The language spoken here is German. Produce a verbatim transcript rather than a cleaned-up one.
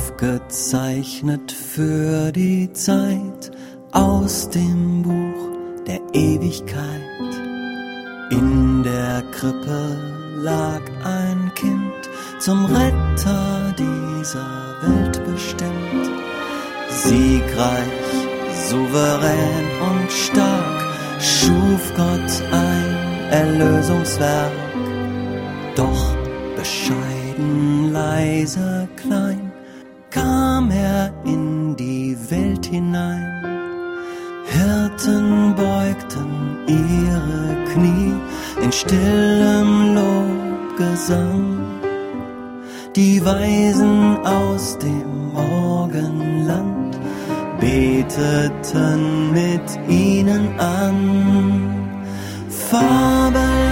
aufgezeichnet für die Zeit aus dem Buch der Ewigkeit. In der Krippe lag ein Kind, zum Retter dieser Welt bestimmt. Siegreich, souverän und stark schuf Gott ein Erlösungswerk. Doch bescheiden, leise, klein kam er in die Welt hinein. Hirten beugten ihre Knie in stillem Lobgesang. Die Weisen aus dem Morgenland beteten mit ihnen an. Fabel